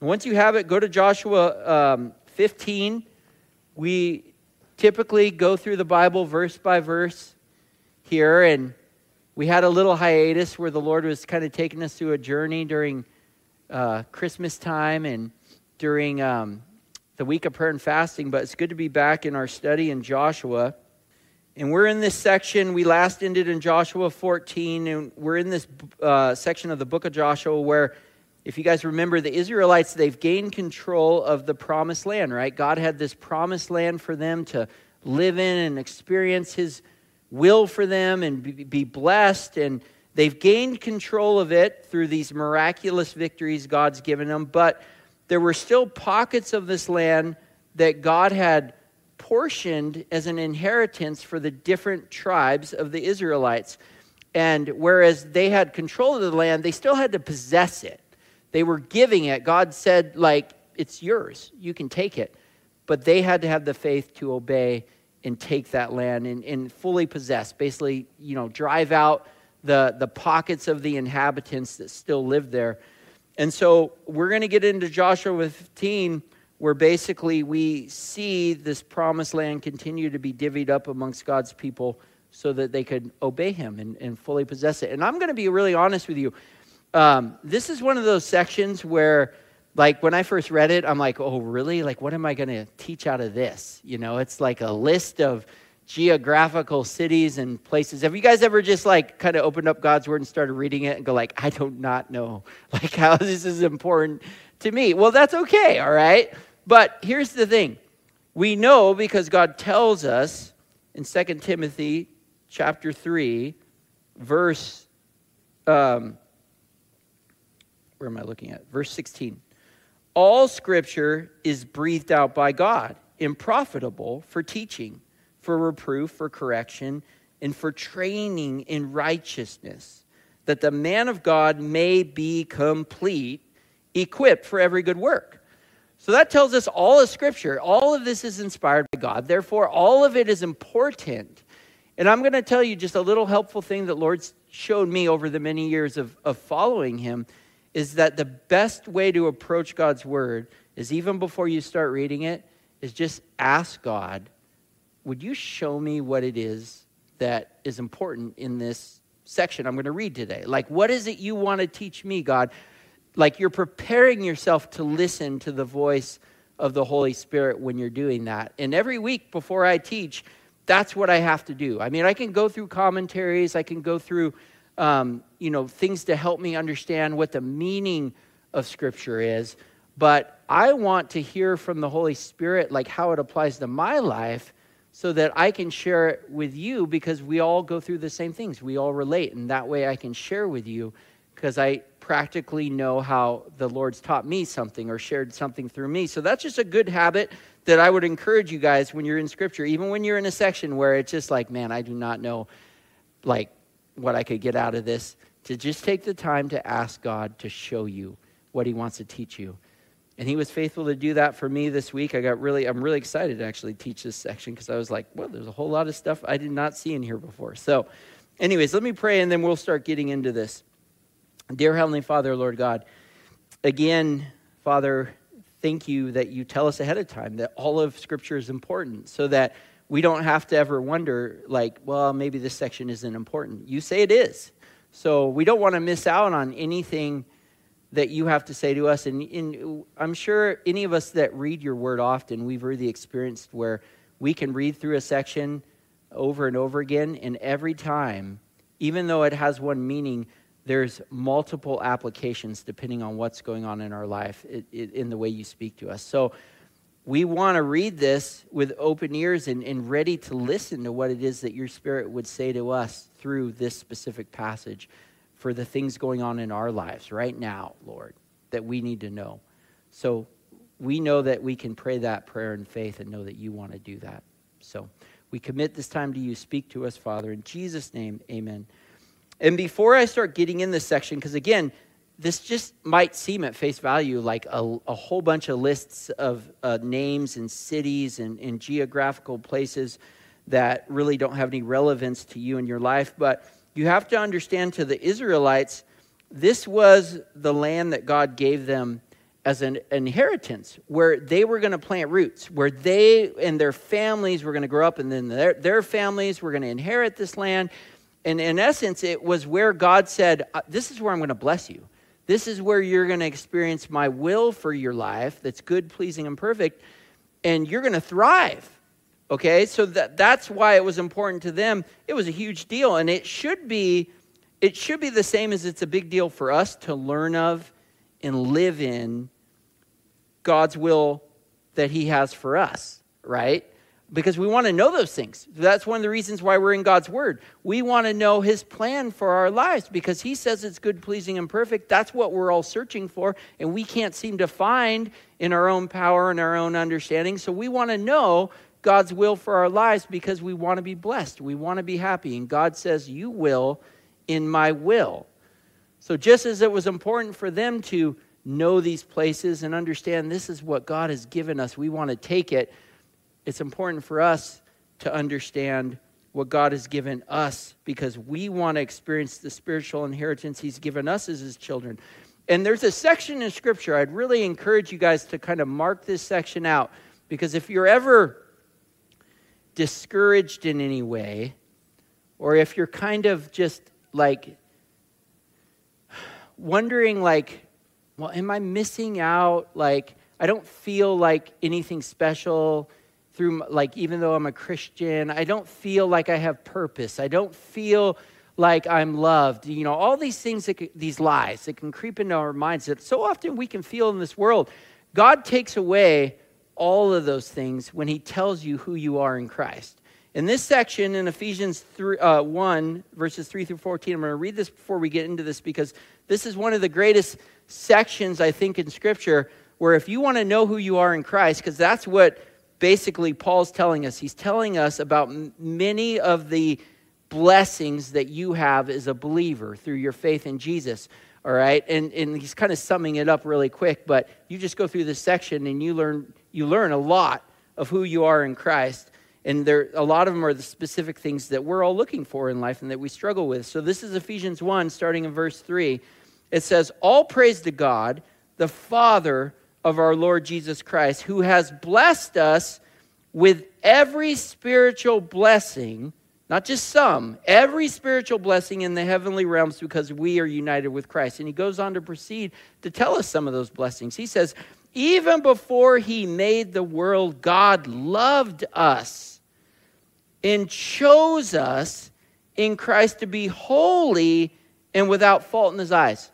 Once you have it, go to Joshua 15. We typically go through the Bible verse by verse here, and we had a little hiatus where the Lord was kind of taking us through a journey during Christmas time and during the week of prayer and fasting, but it's good to be back in our study in Joshua. And we're in this section. We last ended in Joshua 14, and we're in this section of the book of Joshua where, if you guys remember, the Israelites, they've gained control of the promised land, right? God had this promised land for them to live in and experience his will for them and be blessed. And they've gained control of it through these miraculous victories God's given them. But there were still pockets of this land that God had portioned as an inheritance for the different tribes of the Israelites. And whereas they had control of the land, they still had to possess it. They were giving it. God said, like, it's yours. You can take it. But they had to have the faith to obey and take that land and fully possess. Basically, drive out the pockets of the inhabitants that still live there. And so we're going to get into Joshua 15, where basically we see this promised land continue to be divvied up amongst God's people so that they could obey him and fully possess it. And I'm going to be really honest with you. This is one of those sections where, like, when I first read it, I'm like, oh, really? Like, what am I going to teach out of this? It's like a list of geographical cities and places. Have you guys ever just, like, kind of opened up God's word and started reading it and go, like, I do not know, like, how this is important to me? Well, that's okay, all right? But here's the thing. We know because God tells us in 2 Timothy chapter 3, verse... where am I looking at? Verse 16. All scripture is breathed out by God and profitable for teaching, for reproof, for correction, and for training in righteousness, that the man of God may be complete, equipped for every good work. So that tells us all of scripture, all of this is inspired by God. Therefore, all of it is important. And I'm going to tell you just a little helpful thing that Lord's showed me over the many years of following him, is that the best way to approach God's word is, even before you start reading it, is just ask God, would you show me what it is that is important in this section I'm going to read today? Like, what is it you want to teach me, God? Like, you're preparing yourself to listen to the voice of the Holy Spirit when you're doing that. And every week before I teach, that's what I have to do. I mean, I can go through commentaries, I can go through things to help me understand what the meaning of Scripture is. But I want to hear from the Holy Spirit, like, how it applies to my life, so that I can share it with you, because we all go through the same things. We all relate, and that way I can share with you, because I practically know how the Lord's taught me something or shared something through me. So that's just a good habit that I would encourage you guys when you're in Scripture, even when you're in a section where it's just like, man, I do not know, like, what I could get out of this, to just take the time to ask God to show you what he wants to teach you. And he was faithful to do that for me this week. I'm really excited to actually teach this section, because I was like, well, there's a whole lot of stuff I did not see in here before. So anyways, let me pray and then we'll start getting into this. Dear Heavenly Father, Lord God, again, Father, thank you that you tell us ahead of time that all of Scripture is important, so that we don't have to ever wonder, like, well, maybe this section isn't important. You say it is. So we don't want to miss out on anything that you have to say to us. And I'm sure any of us that read your word often, we've really experienced where we can read through a section over and over again, and every time, even though it has one meaning, there's multiple applications depending on what's going on in our life in the way you speak to us. So we want to read this with open ears and ready to listen to what it is that your Spirit would say to us through this specific passage for the things going on in our lives right now, Lord, that we need to know. So we know that we can pray that prayer in faith and know that you want to do that. So we commit this time to you. Speak to us, Father. In Jesus' name, amen. And before I start getting in this section, because again, this just might seem at face value like a whole bunch of lists of names and cities and geographical places that really don't have any relevance to you in your life. But you have to understand, to the Israelites, this was the land that God gave them as an inheritance, where they were going to plant roots, where they and their families were going to grow up, and then their families were going to inherit this land. And in essence, it was where God said, this is where I'm going to bless you. This is where you're going to experience my will for your life that's good, pleasing, and perfect, and you're going to thrive. Okay, so that's why it was important to them. It was a huge deal, and it should be the same as it's a big deal for us to learn of and live in God's will that he has for us, right? Because we want to know those things. That's one of the reasons why we're in God's word. We want to know his plan for our lives because he says it's good, pleasing, and perfect. That's what we're all searching for, and we can't seem to find in our own power and our own understanding. So we want to know God's will for our lives because we want to be blessed. We want to be happy. And God says, you will in my will. So just as it was important for them to know these places and understand this is what God has given us, we want to take it. It's important for us to understand what God has given us because we want to experience the spiritual inheritance he's given us as his children. And there's a section in Scripture, I'd really encourage you guys to kind of mark this section out because if you're ever discouraged in any way, or if you're kind of just like wondering like, well, am I missing out? Like, I don't feel like anything special through, like, even though I'm a Christian, I don't feel like I have purpose. I don't feel like I'm loved. You know, all these things, these lies that can creep into our minds that so often we can feel in this world. God takes away all of those things when he tells you who you are in Christ. In this section in Ephesians 1, verses 3 through 14, I'm going to read this before we get into this because this is one of the greatest sections, I think, in Scripture where if you want to know who you are in Christ, because that's what basically Paul's telling us. He's telling us about many of the blessings that you have as a believer through your faith in Jesus. All right, and he's kind of summing it up really quick, but you just go through this section and you learn a lot of who you are in Christ. And a lot of them are the specific things that we're all looking for in life and that we struggle with. So this is Ephesians 1, starting in verse 3. It says, all praise to God, the Father of our Lord Jesus Christ, who has blessed us with every spiritual blessing, not just some, every spiritual blessing in the heavenly realms because we are united with Christ. And he goes on to proceed to tell us some of those blessings. He says, even before he made the world, God loved us and chose us in Christ to be holy and without fault in his eyes.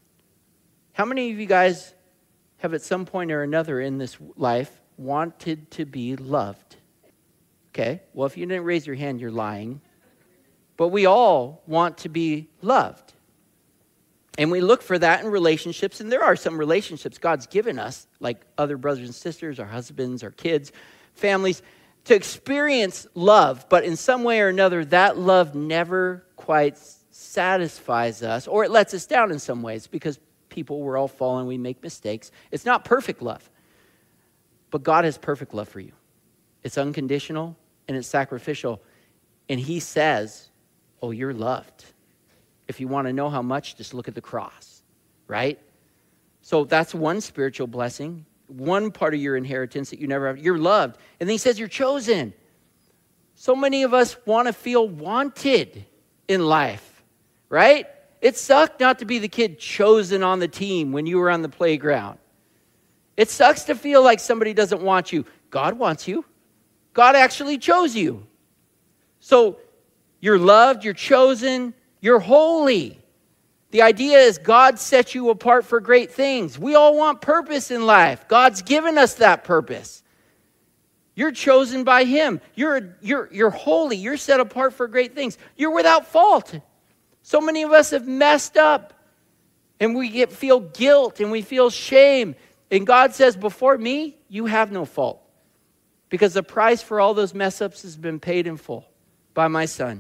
How many of you guys have at some point or another in this life wanted to be loved? Okay, well, if you didn't raise your hand, you're lying. But we all want to be loved. And we look for that in relationships, and there are some relationships God's given us, like other brothers and sisters, our husbands, our kids, families, to experience love. But in some way or another, that love never quite satisfies us, or it lets us down in some ways because people, we're all fallen, we make mistakes. It's not perfect love, but God has perfect love for you. It's unconditional and it's sacrificial. And he says, oh, you're loved. If you want to know how much, just look at the cross, right? So that's one spiritual blessing, one part of your inheritance that you never have. You're loved. And then he says you're chosen. So many of us want to feel wanted in life, right? It sucked not to be the kid chosen on the team when you were on the playground. It sucks to feel like somebody doesn't want you. God wants you. God actually chose you. So you're loved, you're chosen, you're holy. The idea is God set you apart for great things. We all want purpose in life. God's given us that purpose. You're chosen by him. You're holy. You're set apart for great things. You're without fault. So many of us have messed up. And we feel guilt and we feel shame. And God says, before me, you have no fault. Because the price for all those mess ups has been paid in full by my son.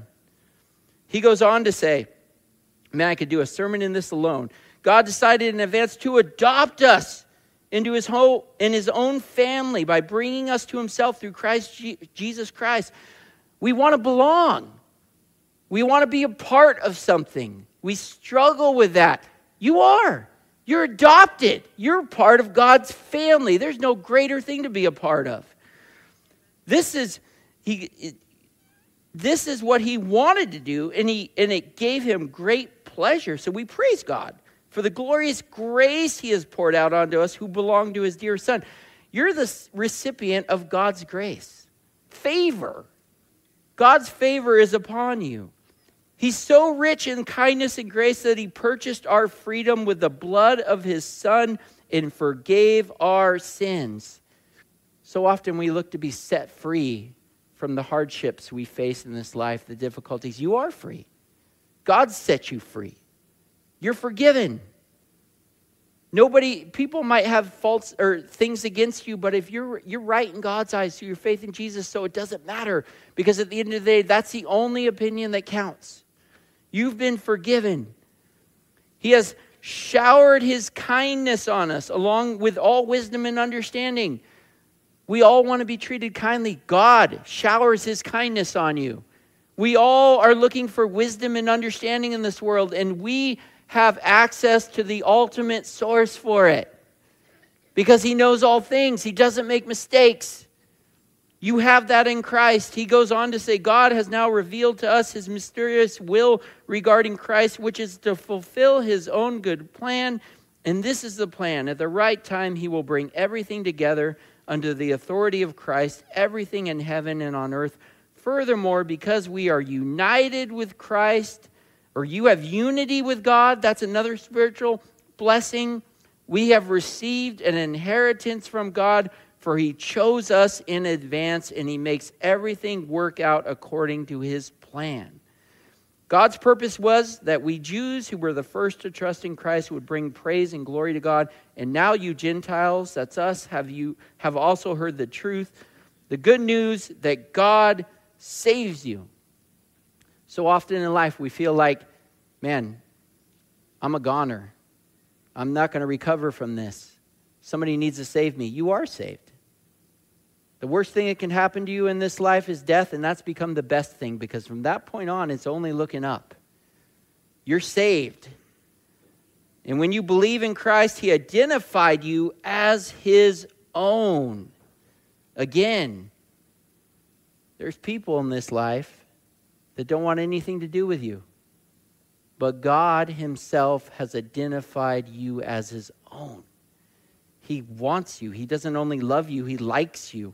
He goes on to say, man, I could do a sermon in this alone. God decided in advance to adopt us into his own family by bringing us to himself through Jesus Christ. We want to belong. We want to be a part of something. We struggle with that. You are. You're adopted. You're part of God's family. There's no greater thing to be a part of. This is what he wanted to do, and it gave him great pleasure. So we praise God for the glorious grace he has poured out onto us who belong to his dear Son. You're the recipient of God's grace. Favor. God's favor is upon you. He's so rich in kindness and grace that he purchased our freedom with the blood of his Son and forgave our sins. So often we look to be set free from the hardships we face in this life, the difficulties. You are free. God set you free. You're forgiven. People might have faults or things against you, but if you're right in God's eyes through your faith in Jesus, so it doesn't matter, because at the end of the day, that's the only opinion that counts. You've been forgiven. He has showered his kindness on us, along with all wisdom and understanding. We all want to be treated kindly. God showers his kindness on you. We all are looking for wisdom and understanding in this world, and we have access to the ultimate source for it. Because he knows all things. He doesn't make mistakes. You have that in Christ. He goes on to say, God has now revealed to us his mysterious will regarding Christ, which is to fulfill his own good plan. And this is the plan. At the right time, he will bring everything together under the authority of Christ, everything in heaven and on earth. Furthermore, because we are united with Christ, or you have unity with God, that's another spiritual blessing. We have received an inheritance from God, for he chose us in advance, and he makes everything work out according to his plan. God's purpose was that we Jews who were the first to trust in Christ would bring praise and glory to God. And now you Gentiles, that's us, have also heard the truth, the good news that God saves you. So often in life we feel like, man, I'm a goner. I'm not going to recover from this. Somebody needs to save me. You are saved. The worst thing that can happen to you in this life is death, and that's become the best thing, because from that point on, it's only looking up. You're saved. And when you believe in Christ, he identified you as his own. Again, there's people in this life that don't want anything to do with you. But God himself has identified you as his own. He wants you. He doesn't only love you, he likes you.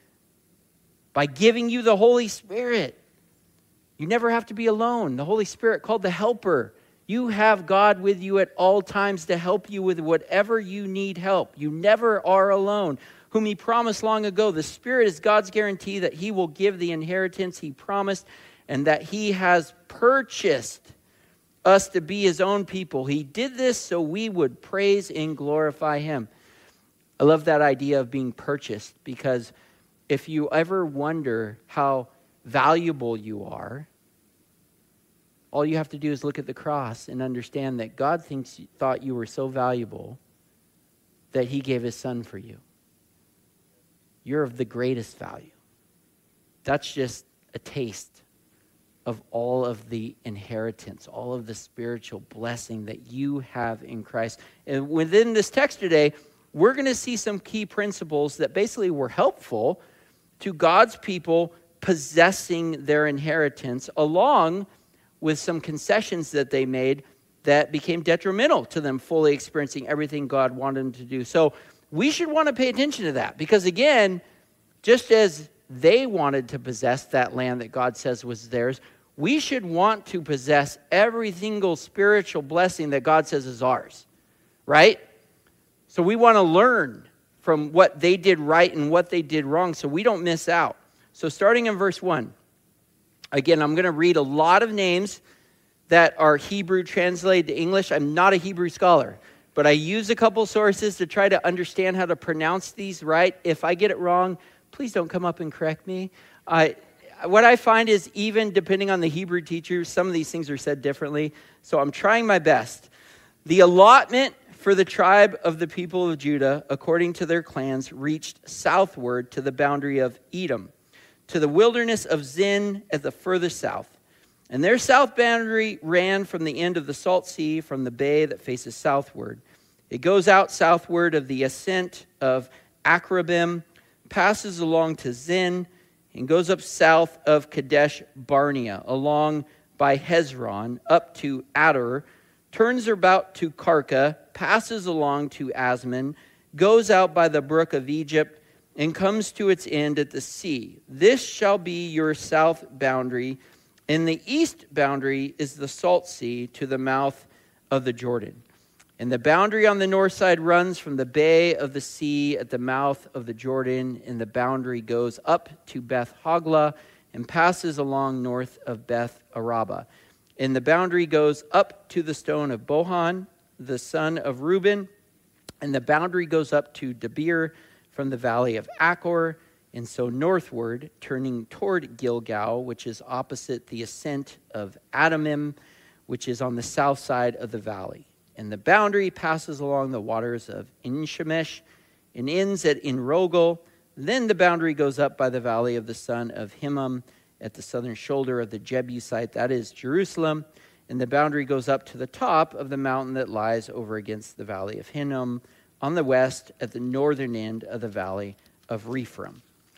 By giving you the Holy Spirit. You never have to be alone. The Holy Spirit, called the Helper. You have God with you at all times to help you with whatever you need help. You never are alone. Whom he promised long ago. The Spirit is God's guarantee that he will give the inheritance he promised, and that he has purchased us to be his own people. He did this so we would praise and glorify him. I love that idea of being purchased, because if you ever wonder how valuable you are, all you have to do is look at the cross and understand that God thought you were so valuable that he gave his Son for you. You're of the greatest value. That's just a taste of all of the inheritance, all of the spiritual blessing that you have in Christ. And within this text today, we're going to see some key principles that basically were helpful to God's people possessing their inheritance, along with some concessions that they made that became detrimental to them fully experiencing everything God wanted them to do. So we should want to pay attention to that, because again, just as they wanted to possess that land that God says was theirs, we should want to possess every single spiritual blessing that God says is ours, right? So we want to learn from what they did right and what they did wrong so we don't miss out. So starting in verse 1, again, I'm going to read a lot of names that are Hebrew translated to English. I'm not a Hebrew scholar, but I use a couple sources to try to understand how to pronounce these right. If I get it wrong, please don't come up and correct me. What I find is, even depending on the Hebrew teachers, some of these things are said differently. So I'm trying my best. The allotment for the tribe of the people of Judah, according to their clans, reached southward to the boundary of Edom, to the wilderness of Zin at the furthest south. And their south boundary ran from the end of the Salt Sea, from the bay that faces southward. It goes out southward of the ascent of Akrabim, passes along to Zin, and goes up south of Kadesh Barnea, along by Hezron, up to Adar, turns about to Karka, passes along to Asman, goes out by the brook of Egypt, and comes to its end at the sea. This shall be your south boundary, and the east boundary is the Salt Sea to the mouth of the Jordan. And the boundary on the north side runs from the bay of the sea at the mouth of the Jordan, and the boundary goes up to Beth Hogla and passes along north of Beth Araba. And the boundary goes up to the stone of Bohan, the son of Reuben, and the boundary goes up to Debir from the valley of Achor, and so northward, turning toward Gilgal, which is opposite the ascent of Adamim, which is on the south side of the valley. And the boundary passes along the waters of En-Shemesh and ends at En-Rogel. Then the boundary goes up by the valley of the son of Hinnom at the southern shoulder of the Jebusite, that is Jerusalem. And the boundary goes up to the top of the mountain that lies over against the valley of Hinnom on the west at the northern end of the valley of Rephaim.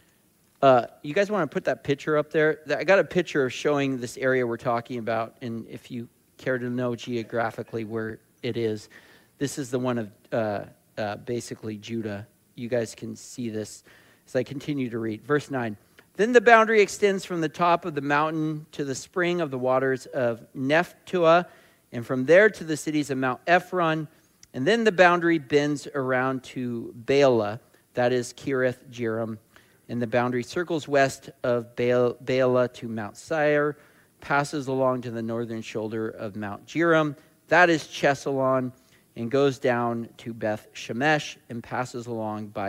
You guys want to put that picture up there? I got a picture showing this area we're talking about, and if you care to know geographically where it is, this is the one of basically Judah. You guys can see this as I continue to read. Verse 9. Then the boundary extends from the top of the mountain to the spring of the waters of Nephtoah, and from there to the cities of Mount Ephron. And then the boundary bends around to Baalah, that is Kiriath Jearim. And the boundary circles west of Baalah to Mount Seir, passes along to the northern shoulder of Mount Jearim, that is Chesalon, and goes down to Beth Shemesh and passes along by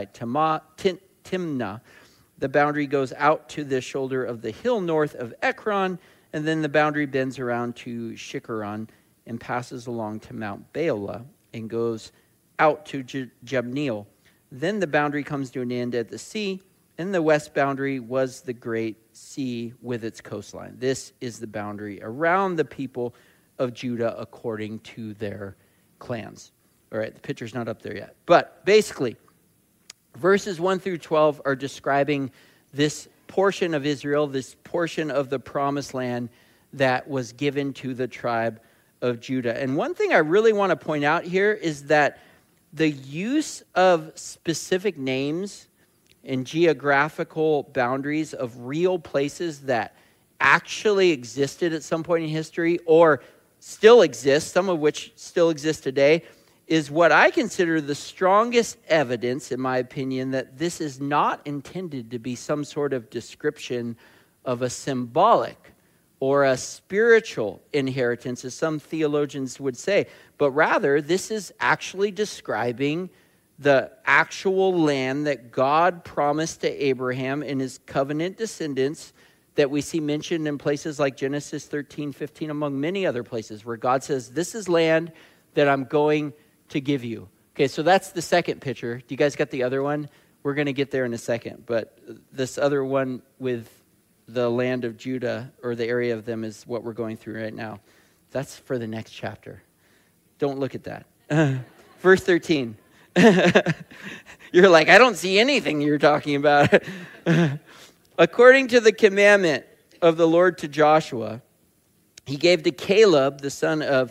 Timnah. The boundary goes out to the shoulder of the hill north of Ekron, and then the boundary bends around to Shikkeron and passes along to Mount Baalah and goes out to Jabneel. Then the boundary comes to an end at the sea, and the west boundary was the great sea with its coastline. This is the boundary around the people of Judah according to their clans. All right, the picture's not up there yet. But basically, verses 1 through 12 are describing this portion of Israel, this portion of the promised land that was given to the tribe of Judah. And one thing I really want to point out here is that the use of specific names and geographical boundaries of real places that actually existed at some point in history or still exist, some of which still exist today, is what I consider the strongest evidence, in my opinion, that this is not intended to be some sort of description of a symbolic or a spiritual inheritance, as some theologians would say, but rather this is actually describing the actual land that God promised to Abraham and his covenant descendants that we see mentioned in places like Genesis 13, 15, among many other places where God says, this is land that I'm going to give you. Okay, so that's the second picture. Do you guys got the other one? We're going to get there in a second. But this other one with the land of Judah, or the area of them, is what we're going through right now. That's for the next chapter. Don't look at that. Verse 13. You're like, I don't see anything you're talking about. According to the commandment of the Lord to Joshua, he gave to Caleb, the son of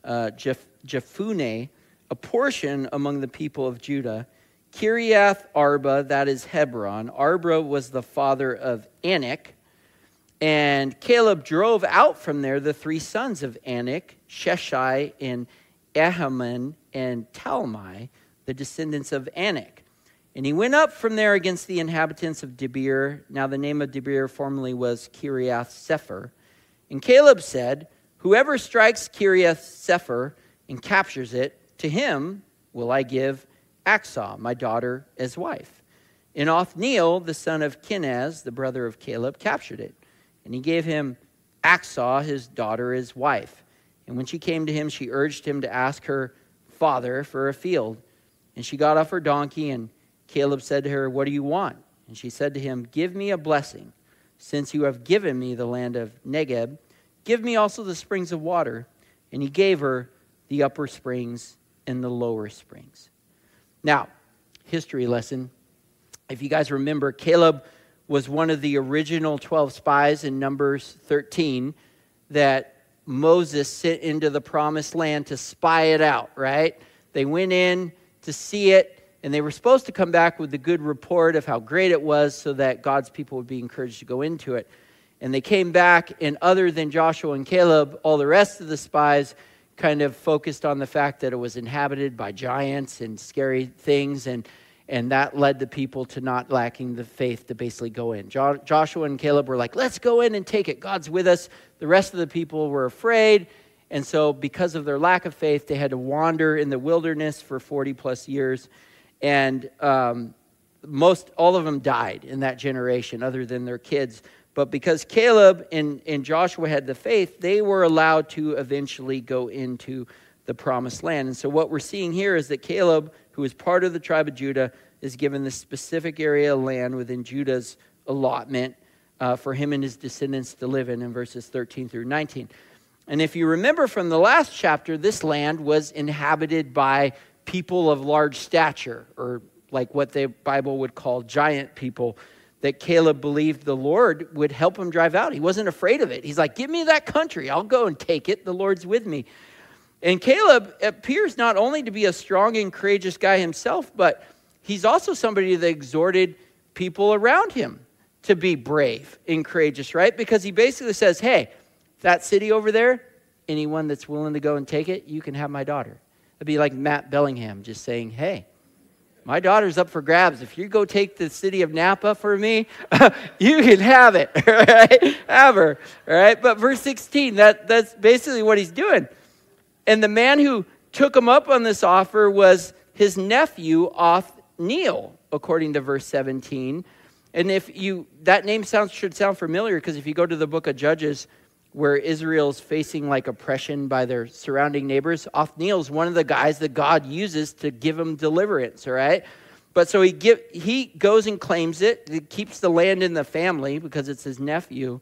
Jephunneh, a portion among the people of Judah, Kiriath Arba, that is Hebron. Arba was the father of Anak. And Caleb drove out from there the three sons of Anak, Sheshai and Ahiman and Talmai, the descendants of Anak. And he went up from there against the inhabitants of Debir. Now the name of Debir formerly was Kiriath Sepher. And Caleb said, whoever strikes Kiriath Sepher and captures it, to him will I give Achsah, my daughter, as wife. And Othniel, the son of Kenaz, the brother of Caleb, captured it. And he gave him Achsah, his daughter, as wife. And when she came to him, she urged him to ask her father for a field. And she got off her donkey, and Caleb said to her, what do you want? And she said to him, give me a blessing. Since you have given me the land of Negeb, give me also the springs of water. And he gave her the upper springs and the lower springs. Now, history lesson. If you guys remember, Caleb was one of the original 12 spies in Numbers 13 that Moses sent into the promised land to spy it out, right? They went in to see it, and they were supposed to come back with a good report of how great it was so that God's people would be encouraged to go into it. And they came back, and other than Joshua and Caleb, all the rest of the spies kind of focused on the fact that it was inhabited by giants and scary things, and that led the people to not lacking the faith to basically go in. Joshua and Caleb were like, let's go in and take it. God's with us. The rest of the people were afraid. And so because of their lack of faith, they had to wander in the wilderness for 40 plus years. And all of them died in that generation other than their kids. But because Caleb and Joshua had the faith, they were allowed to eventually go into the promised land. And so what we're seeing here is that Caleb, who is part of the tribe of Judah, is given this specific area of land within Judah's allotment for him and his descendants to live in verses 13 through 19. And if you remember from the last chapter, this land was inhabited by people of large stature, or like what the Bible would call giant people, that Caleb believed the Lord would help him drive out. He wasn't afraid of it. He's like, give me that country. I'll go and take it. The Lord's with me. And Caleb appears not only to be a strong and courageous guy himself, but he's also somebody that exhorted people around him to be brave and courageous, right? Because he basically says, hey, that city over there, anyone that's willing to go and take it, you can have my daughter. It'd be like Matt Bellingham just saying, hey, my daughter's up for grabs. If you go take the city of Napa for me, you can have it, right? Have her, all right? But verse 16, that's basically what he's doing. And the man who took him up on this offer was his nephew, Othniel, according to verse 17. And that name should sound familiar, because if you go to the book of Judges, where Israel's facing like oppression by their surrounding neighbors, Othniel's one of the guys that God uses to give him deliverance, all right? But so he goes and claims it. He keeps the land in the family because it's his nephew.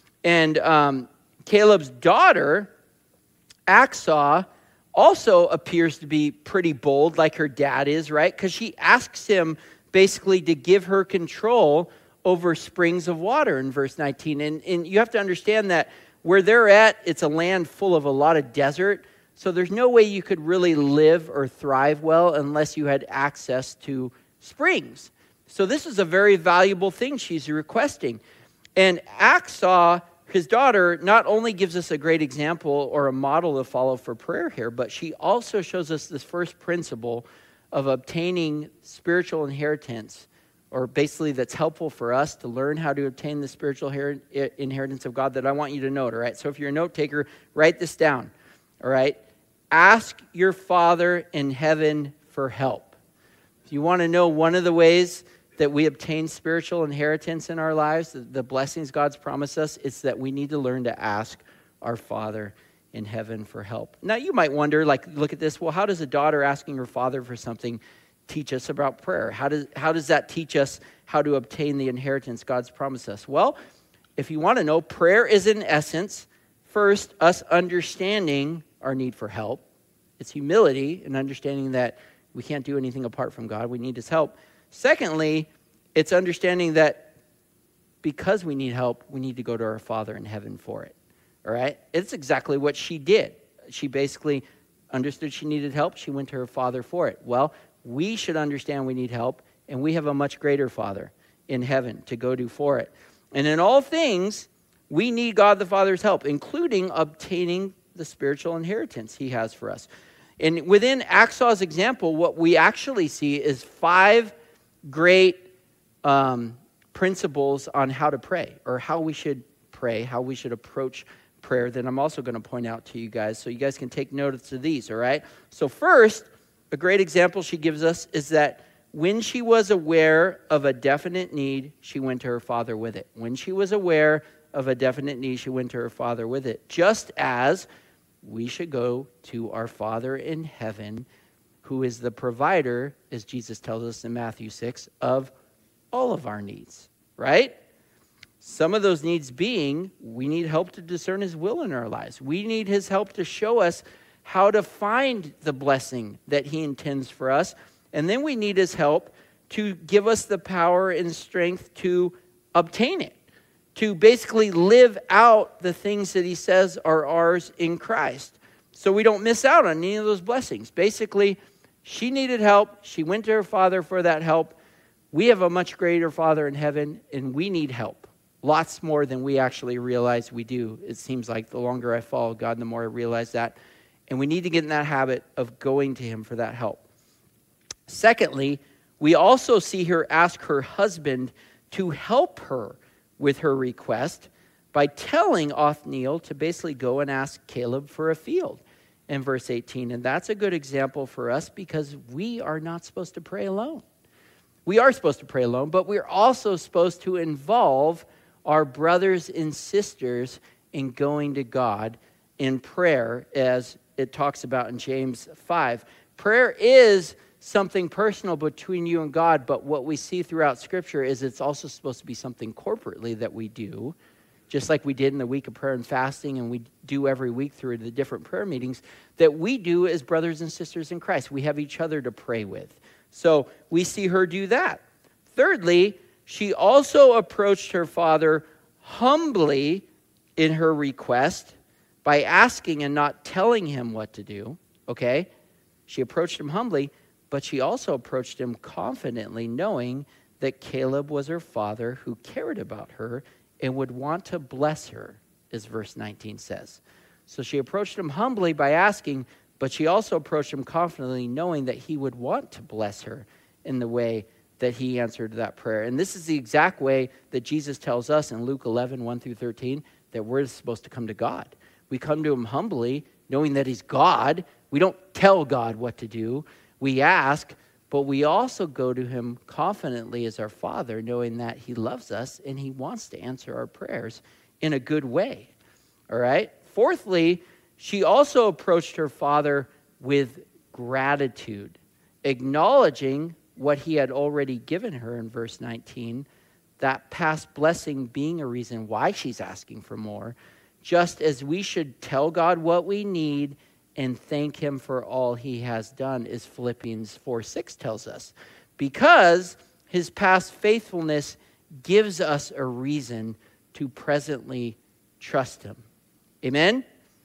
And Caleb's daughter, Achsah, also appears to be pretty bold like her dad is, right? Because she asks him basically to give her control over springs of water in verse 19. And you have to understand that where they're at, it's a land full of a lot of desert. So there's no way you could really live or thrive well unless you had access to springs. So this is a very valuable thing she's requesting. And Achsah, his daughter, not only gives us a great example or a model to follow for prayer here, but she also shows us this first principle of obtaining spiritual inheritance, or basically that's helpful for us to learn how to obtain the spiritual inheritance of God that I want you to note, all right? So if you're a note taker, write this down, all right? Ask your Father in heaven for help. If you want to know one of the ways that we obtain spiritual inheritance in our lives, the blessings God's promised us, it's that we need to learn to ask our Father in heaven for help. Now you might wonder, look at this, well, how does a daughter asking her father for something teach us about prayer? How does that teach us how to obtain the inheritance God's promised us? Well, if you want to know, prayer is in essence, first, us understanding our need for help. It's humility and understanding that we can't do anything apart from God. We need his help. Secondly, it's understanding that because we need help, we need to go to our Father in heaven for it. All right? It's exactly what she did. She basically understood she needed help. She went to her Father for it. Well, we should understand we need help, and we have a much greater Father in heaven to go to for it. And in all things, we need God the Father's help, including obtaining the spiritual inheritance he has for us. And within Achsah's example, what we actually see is 5 great principles on how to pray, or how we should pray, how we should approach prayer that I'm also going to point out to you guys, so you guys can take notice of these, all right? So first, a great example she gives us is that when she was aware of a definite need, she went to her Father with it. When she was aware of a definite need, she went to her Father with it. Just as we should go to our Father in heaven, who is the provider, as Jesus tells us in Matthew 6, of all of our needs, right? Some of those needs being, we need help to discern his will in our lives. We need his help to show us how to find the blessing that he intends for us. And then we need his help to give us the power and strength to obtain it, to basically live out the things that he says are ours in Christ, so we don't miss out on any of those blessings. Basically, she needed help. She went to her Father for that help. We have a much greater Father in heaven, and we need help. Lots more than we actually realize we do. It seems like the longer I follow God, the more I realize that. And we need to get in that habit of going to him for that help. Secondly, we also see her ask her husband to help her with her request by telling Othniel to basically go and ask Caleb for a field in verse 18. And that's a good example for us because we are not supposed to pray alone. We are supposed to pray alone, but we're also supposed to involve our brothers and sisters in going to God in prayer, as it talks about in James 5. Prayer is something personal between you and God, but what we see throughout Scripture is it's also supposed to be something corporately that we do, just like we did in the week of prayer and fasting, and we do every week through the different prayer meetings, that we do as brothers and sisters in Christ. We have each other to pray with. So we see her do that. Thirdly, she also approached her father humbly in her request by asking and not telling him what to do, okay? She approached him humbly, but she also approached him confidently, knowing that Caleb was her father who cared about her and would want to bless her, as verse 19 says. So she approached him humbly by asking, but she also approached him confidently, knowing that he would want to bless her in the way that he answered that prayer. And this is the exact way that Jesus tells us in Luke 11, 1 through 13, that we're supposed to come to God. We come to him humbly, knowing that he's God. We don't tell God what to do. We ask, but we also go to him confidently as our Father, knowing that he loves us and he wants to answer our prayers in a good way. All right? Fourthly, she also approached her father with gratitude, acknowledging what he had already given her in verse 19, that past blessing being a reason why she's asking for more, just as we should tell God what we need and thank him for all he has done, as Philippians 4:6 tells us, because his past faithfulness gives us a reason to presently trust him. Amen?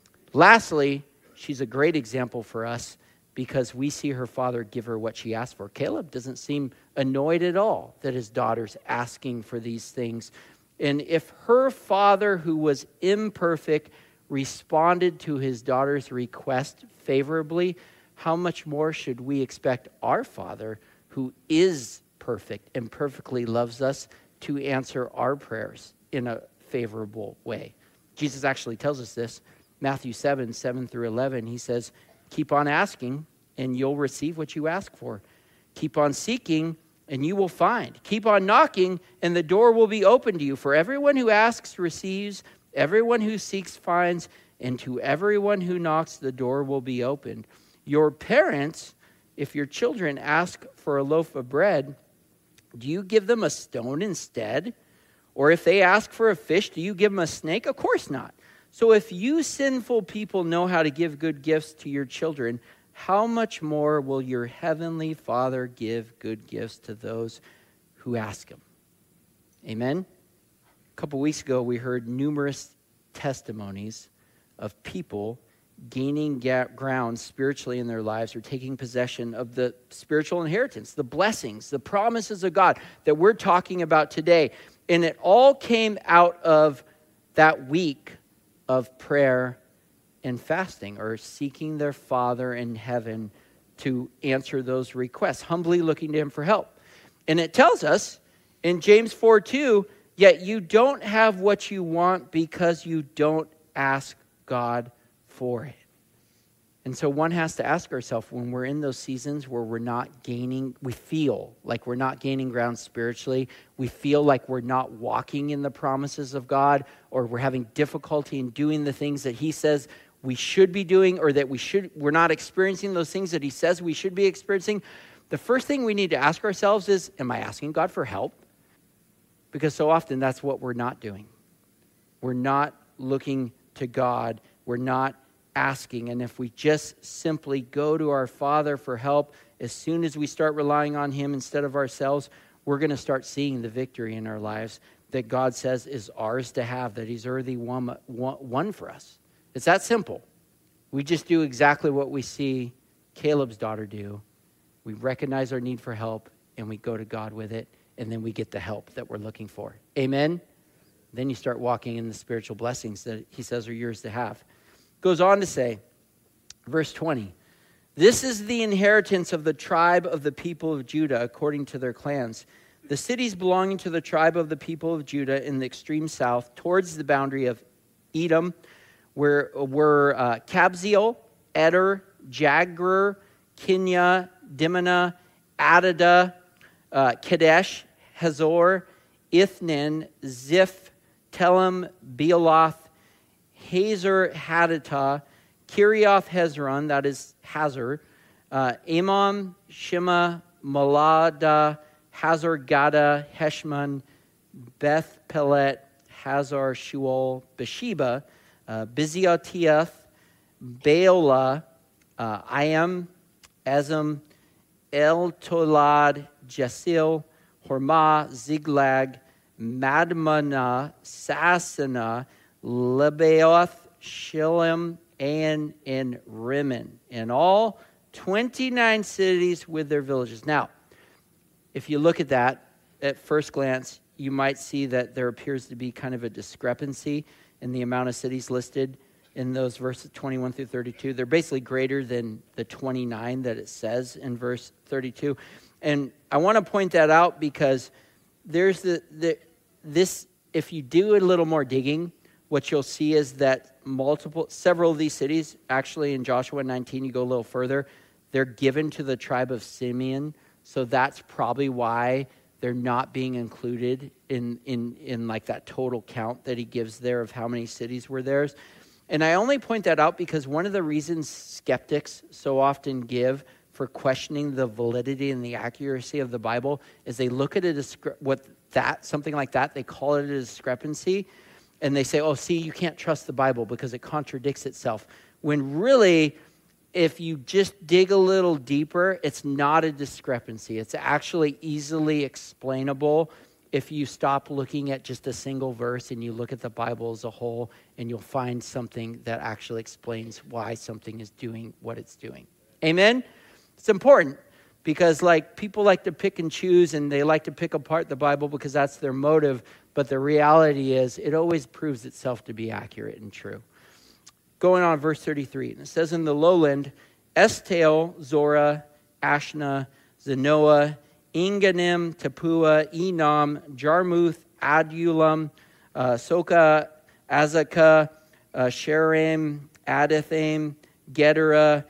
Lastly, she's a great example for us because we see her father give her what she asked for. Caleb doesn't seem annoyed at all that his daughter's asking for these things. And if her father, who was imperfect, responded to his daughter's request favorably, how much more should we expect our Father, who is perfect and perfectly loves us, to answer our prayers in a favorable way? Jesus actually tells us this. Matthew 7 through 11, he says, keep on asking and you'll receive what you ask for. Keep on seeking and you will find. Keep on knocking and the door will be open to you. For everyone who asks receives, everyone who seeks finds, and to everyone who knocks the door will be opened. Your parents, if your children ask for a loaf of bread, do you give them a stone instead? Or if they ask for a fish, do you give them a snake? Of course not. So if you sinful people know how to give good gifts to your children, how much more will your heavenly Father give good gifts to those who ask him? Amen? A couple weeks ago, we heard numerous testimonies of people gaining ground spiritually in their lives, or taking possession of the spiritual inheritance, the blessings, the promises of God that we're talking about today. And it all came out of that week of prayer and fasting, or seeking their Father in heaven to answer those requests, humbly looking to him for help. And it tells us in James 4:2, yet you don't have what you want because you don't ask God for it. And so one has to ask ourselves, when we're in those seasons where we're not gaining, we feel like we're not gaining ground spiritually, we feel like we're not walking in the promises of God, or we're having difficulty in doing the things that he says we should be doing, or that we're not experiencing those things that he says we should be experiencing. The first thing we need to ask ourselves is, am I asking God for help? Because so often that's what we're not doing. We're not looking to God. We're not asking. And if we just simply go to our Father for help, as soon as we start relying on him instead of ourselves, we're going to start seeing the victory in our lives that God says is ours to have, that he's already won for us. It's that simple. We just do exactly what we see Caleb's daughter do. We recognize our need for help, and we go to God with it, and then we get the help that we're looking for. Amen? Then you start walking in the spiritual blessings that he says are yours to have. Goes on to say, verse 20, this is the inheritance of the tribe of the people of Judah according to their clans. The cities belonging to the tribe of the people of Judah in the extreme south towards the boundary of Edom were Kabzeel, Eder, Jagger, Kinya, Dimnah, Adada, Kadesh, Hazor, Ithnin, Ziph, Telem, Bealoth, Hazar Hadattah, Kiriath Hezron, that is Hazor, Amon, Shema, Malada, Hazar Gada, Heshmon, Beth Pelet, Hazar Shual, Beersheba, Biziotiath, Baalah, Iam, Ezem, El Tolad, Jasil, Hormah, Ziglag, Madmanah, Sassana, Lebaoth, Shillim, and Rimmon. In all, 29 cities with their villages. Now, if you look at that, at first glance, you might see that there appears to be kind of a discrepancy in the amount of cities listed in those verses 21 through 32. They're basically greater than the 29 that it says in verse 32. And I want to point that out because there's this, if you do a little more digging, what you'll see is that several of these cities, actually in Joshua 19, you go a little further, they're given to the tribe of Simeon. So that's probably why they're not being included in like that total count that he gives there of how many cities were theirs. And I only point that out because one of the reasons skeptics so often give for questioning the validity and the accuracy of the Bible is they look at something like that, they call it a discrepancy, and they say, oh, see, you can't trust the Bible because it contradicts itself. When really, if you just dig a little deeper, it's not a discrepancy. It's actually easily explainable if you stop looking at just a single verse and you look at the Bible as a whole, and you'll find something that actually explains why something is doing what it's doing. Amen? It's important because people like to pick and choose, and they like to pick apart the Bible because that's their motive. But the reality is it always proves itself to be accurate and true. Going on, verse 33. And it says, in the lowland, Estaol, Zorah, Ashna, Zanoah, Enganim, Tapua, Enam, Jarmuth, Adullam, Soka, Azekah, Sherem, Adathaim, Gedera,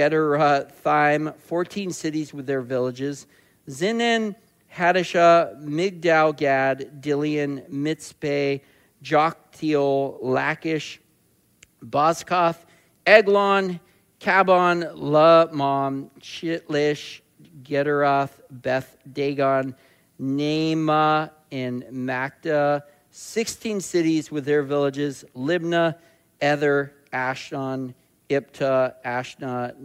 Thaim, 14 cities with their villages, Zinin, Hadashah, Migdal Gad, Dilian, Mitzpeh, Joktiel, Lachish, Bozkath, Eglon, Kabon, La-Mam, Chitlish, Gederoth, Beth Dagon, Naamah, and Makdah, 16 cities with their villages, Libnah, Ether, Ashdod, Iptah, Ashna,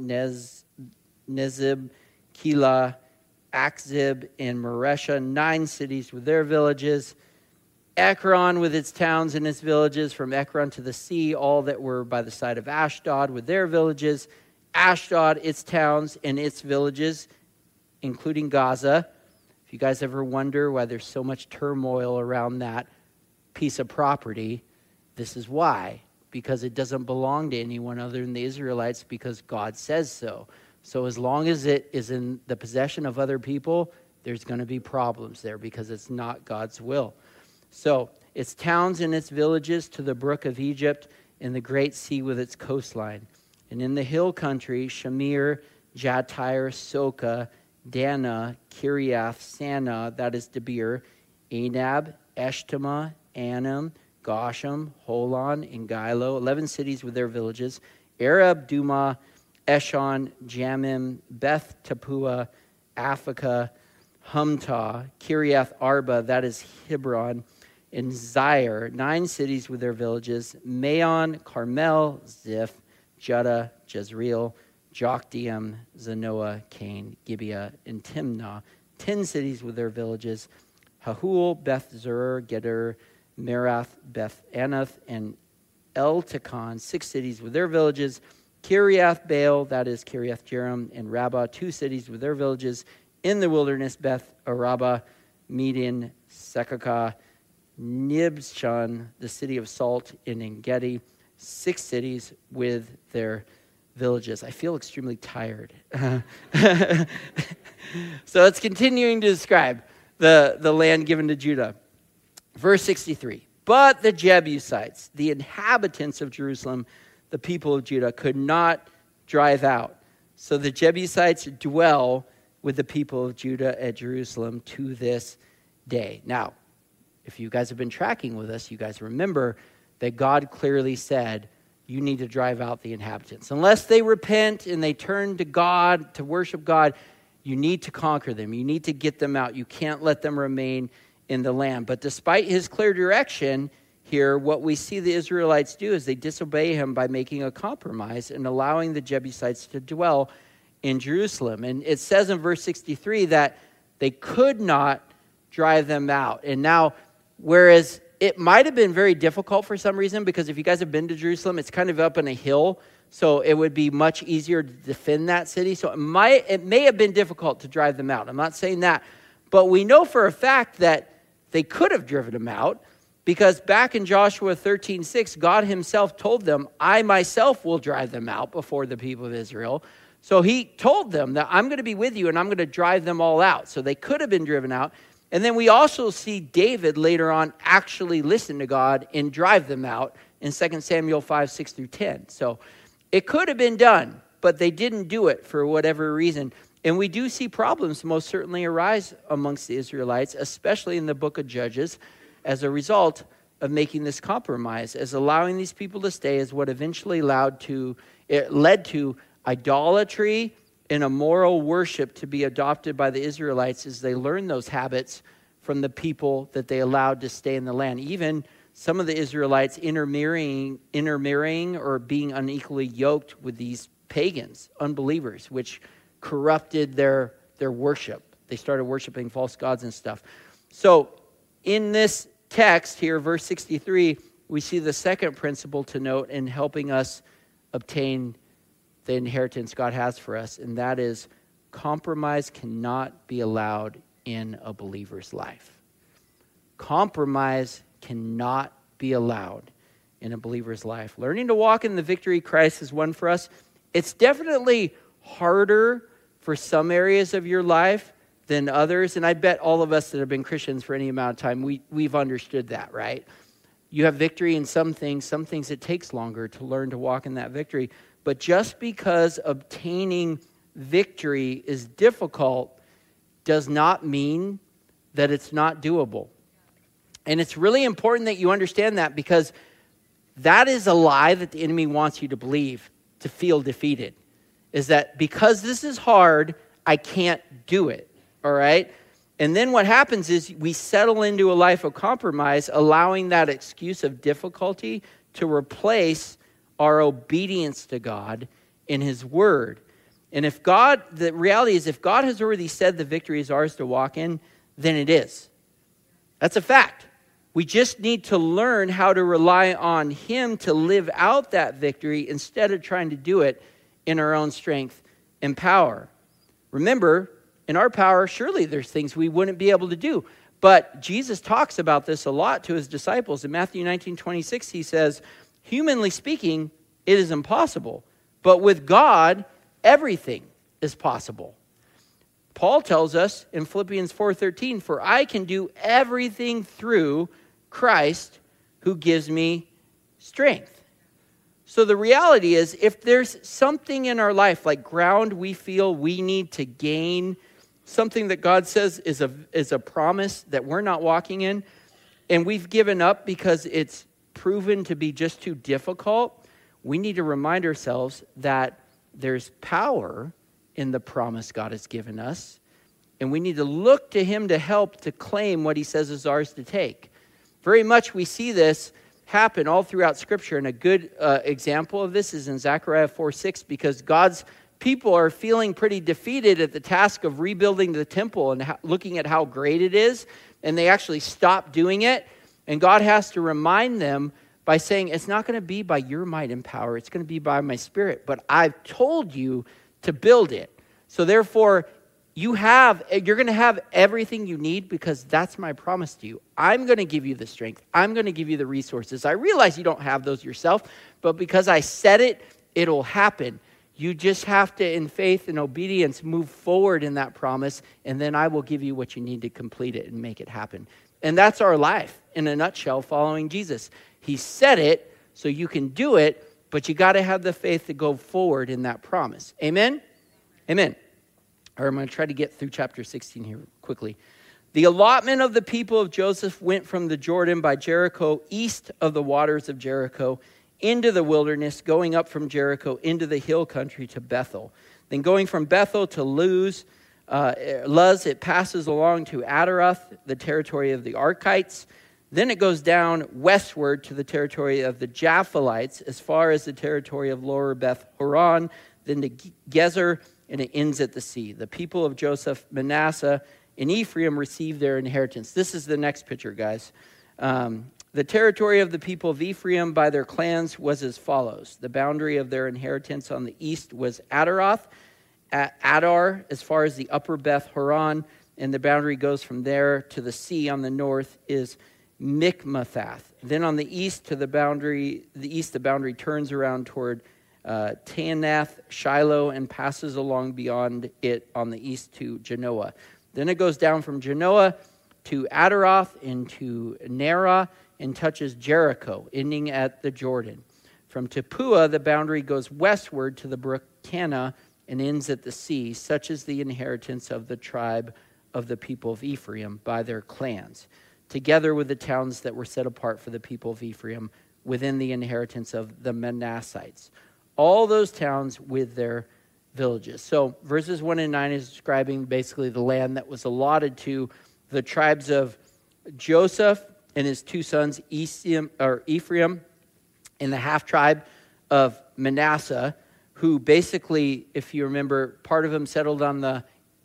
Nezib, Keilah, Akzib, and Maresha, 9 cities with their villages, Ekron with its towns and its villages, from Ekron to the sea, all that were by the side of Ashdod with their villages, Ashdod, its towns and its villages, including Gaza. If you guys ever wonder why there's so much turmoil around that piece of property, this is why. Because it doesn't belong to anyone other than the Israelites, because God says so. So as long as it is in the possession of other people, there's going to be problems there because it's not God's will. So its towns and its villages to the brook of Egypt and the great sea with its coastline. And in the hill country, Shamir, Jatir, Soka, Dana, Kiriath, Sana, that is Debir, Anab, Eshtemoa, Anam, Goshem, Holon, and Gilo, 11 cities with their villages, Arab, Duma, Eshon, Jamim, Beth Tapua, Aphekah, Humtah, Kiriath Arba, that is Hebron, and Zair, 9 cities with their villages, Maon, Carmel, Ziph, Judah, Jezreel, Jokdeam, Zanoah, Cain, Gibeah, and Timnah, 10 cities with their villages, Hahul, Beth Zur, Geder, Merath, Beth Anath, and El-Tekon, 6 cities with their villages, Kiriath Baal, that is Kiriath Jearim, and Rabbah, 2 cities with their villages, in the wilderness, Beth Araba, Median, Sekakah, Nibshan, the city of salt, in En-gedi, 6 cities with their villages. I feel extremely tired. So it's continuing to describe the land given to Judah. Verse 63, but the Jebusites, the inhabitants of Jerusalem, the people of Judah, could not drive out. So the Jebusites dwell with the people of Judah at Jerusalem to this day. Now, if you guys have been tracking with us, you guys remember that God clearly said, you need to drive out the inhabitants. Unless they repent and they turn to God, to worship God, you need to conquer them. You need to get them out. You can't let them remain in the land. But despite his clear direction here, what we see the Israelites do is they disobey him by making a compromise and allowing the Jebusites to dwell in Jerusalem. And it says in verse 63 that they could not drive them out. And now, whereas it might have been very difficult for some reason, because if you guys have been to Jerusalem, it's kind of up on a hill, so it would be much easier to defend that city. So it may have been difficult to drive them out. I'm not saying that. But we know for a fact that they could have driven them out, because back in Joshua 13:6, God himself told them, I myself will drive them out before the people of Israel. So he told them that I'm going to be with you and I'm going to drive them all out. So they could have been driven out. And then we also see David later on actually listen to God and drive them out in 2 Samuel 5:6-10. So it could have been done, but they didn't do it for whatever reason. And we do see problems most certainly arise amongst the Israelites, especially in the book of Judges, as a result of making this compromise, as allowing these people to stay, is what eventually led to idolatry and immoral worship to be adopted by the Israelites as they learned those habits from the people that they allowed to stay in the land. Even some of the Israelites intermarrying or being unequally yoked with these pagans, unbelievers, which corrupted their worship. They started worshiping false gods and stuff. So in this text here, verse 63, we see the second principle to note in helping us obtain the inheritance God has for us, and that is compromise cannot be allowed in a believer's life. Compromise cannot be allowed in a believer's life. Learning to walk in the victory Christ has won for us, it's definitely harder for some areas of your life than others, and I bet all of us that have been Christians for any amount of time, we've understood that, right? You have victory in some things it takes longer to learn to walk in that victory. But just because obtaining victory is difficult does not mean that it's not doable. And it's really important that you understand that, because that is a lie that the enemy wants you to believe, to feel defeated. Is that because this is hard, I can't do it, all right? And then what happens is we settle into a life of compromise, allowing that excuse of difficulty to replace our obedience to God in his word. And the reality is, if God has already said the victory is ours to walk in, then it is. That's a fact. We just need to learn how to rely on him to live out that victory instead of trying to do it in our own strength and power. Remember, in our power, surely there's things we wouldn't be able to do. But Jesus talks about this a lot to his disciples. In Matthew 19:26, he says, humanly speaking, it is impossible. But with God, everything is possible. Paul tells us in Philippians 4:13, for I can do everything through Christ who gives me strength. So the reality is, if there's something in our life, like ground we feel we need to gain, something that God says is a promise that we're not walking in, and we've given up because it's proven to be just too difficult, we need to remind ourselves that there's power in the promise God has given us, and we need to look to him to help to claim what he says is ours to take. Very much we see this happen all throughout Scripture. And a good example of this is in Zechariah 4:6, because God's people are feeling pretty defeated at the task of rebuilding the temple and looking at how great it is, and they actually stop doing it. And God has to remind them by saying, it's not going to be by your might and power, it's going to be by my Spirit. But I've told you to build it. So therefore, you're going to have everything you need, because that's my promise to you. I'm going to give you the strength. I'm going to give you the resources. I realize you don't have those yourself, but because I said it, it'll happen. You just have to, in faith and obedience, move forward in that promise, and then I will give you what you need to complete it and make it happen. And that's our life, in a nutshell, following Jesus. He said it, so you can do it, but you got to have the faith to go forward in that promise. Amen? Amen. All right, I'm going to try to get through chapter 16 here quickly. The allotment of the people of Joseph went from the Jordan by Jericho, east of the waters of Jericho, into the wilderness, going up from Jericho into the hill country to Bethel. Then going from Bethel to Luz, it passes along to Adaroth, the territory of the Arkites. Then it goes down westward to the territory of the Japhilites, as far as the territory of Lower Beth Horon, then to Gezer, and it ends at the sea. The people of Joseph, Manasseh, and Ephraim received their inheritance. This is the next picture, guys. The territory of the people of Ephraim by their clans was as follows. The boundary of their inheritance on the east was Adaroth, Adar, as far as the upper Beth Horon, and the boundary goes from there to the sea on the north is Mikmathath. Then on the east the boundary turns around toward Taanath, Shiloh, and passes along beyond it on the east to Genoa. Then it goes down from Genoa to Adaroth into Nerah and touches Jericho, ending at the Jordan. From Tapua, the boundary goes westward to the brook Kana and ends at the sea. Such is the inheritance of the tribe of the people of Ephraim by their clans, together with the towns that were set apart for the people of Ephraim within the inheritance of the Manassites. All those towns with their villages. So verses 1 and 9 is describing basically the land that was allotted to the tribes of Joseph and his two sons, Ephraim, and the half-tribe of Manasseh, who basically, if you remember, part of them settled on the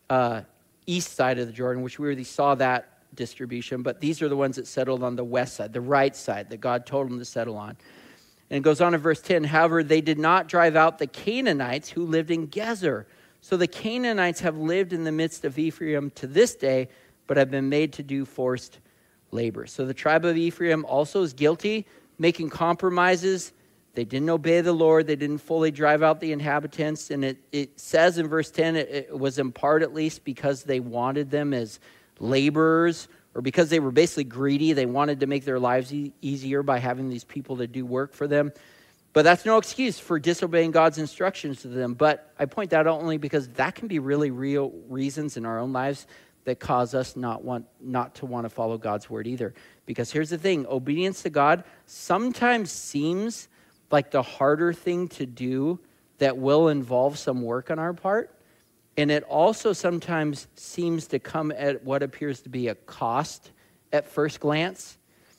east side of the Jordan, which we already saw that distribution, but these are the ones that settled on the west side, the right side that God told them to settle on. And it goes on in verse 10, however, they did not drive out the Canaanites who lived in Gezer. So the Canaanites have lived in the midst of Ephraim to this day, but have been made to do forced labor. So the tribe of Ephraim also is guilty, making compromises. They didn't obey the Lord. They didn't fully drive out the inhabitants. And it says in verse 10, it was in part at least because they wanted them as laborers, or because they were basically greedy. They wanted to make their lives easier by having these people to do work for them. But that's no excuse for disobeying God's instructions to them. But I point that out only because that can be really real reasons in our own lives that cause us not to want to follow God's word either. Because here's the thing, obedience to God sometimes seems like the harder thing to do that will involve some work on our part. And it also sometimes seems to come at what appears to be a cost at first glance.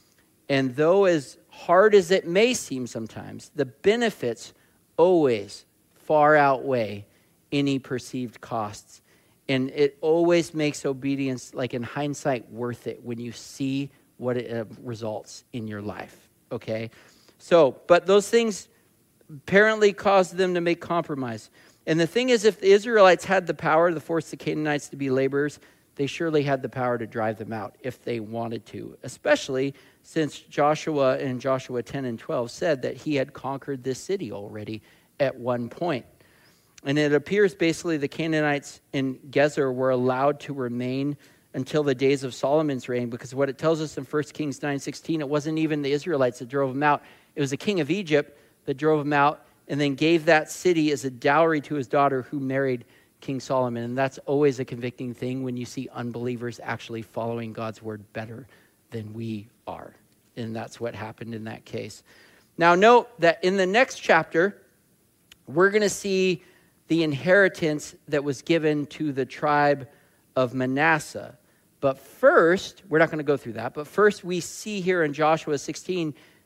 And though as hard as it may seem sometimes, the benefits always far outweigh any perceived costs. And it always makes obedience, like in hindsight, worth it when you see what it results in your life, okay? So, but those things apparently caused them to make compromise. And the thing is, if the Israelites had the power to force the Canaanites to be laborers, they surely had the power to drive them out if they wanted to, especially since Joshua in Joshua 10 and 12 said that he had conquered this city already at one point. And it appears basically the Canaanites in Gezer were allowed to remain until the days of Solomon's reign, because what it tells us in 1 Kings 9:16, it wasn't even the Israelites that drove them out. It was the king of Egypt that drove them out and then gave that city as a dowry to his daughter who married King Solomon. And that's always a convicting thing when you see unbelievers actually following God's word better than we are. And that's what happened in that case. Now note that in the next chapter, we're going to see the inheritance that was given to the tribe of Manasseh. But first, we're not going to go through that, but first we see here in Joshua 16